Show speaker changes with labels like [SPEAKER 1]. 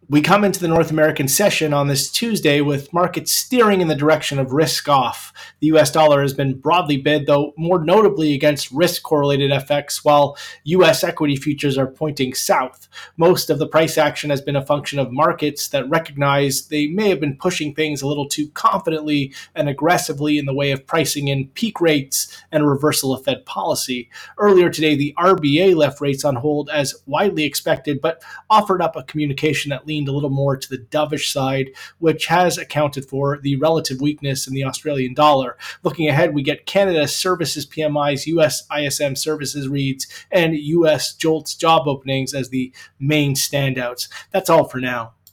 [SPEAKER 1] We come into the North American session on this Tuesday with markets steering in the direction of risk off. The US dollar has been broadly bid, though more notably against risk correlated FX, while US equity futures are pointing south. Most of the price action has been a function of markets that recognize they may have been pushing things a little too confidently and aggressively in the way of pricing in peak rates and a reversal of Fed policy. Earlier today, the RBA left rates on hold as widely expected, but offered up a communication that leaned a little more to the dovish side, which has accounted for the relative weakness in the Australian dollar. Looking ahead, we get Canada services PMIs, US ISM services reads, and US JOLTS job openings as the main standouts. That's all for now.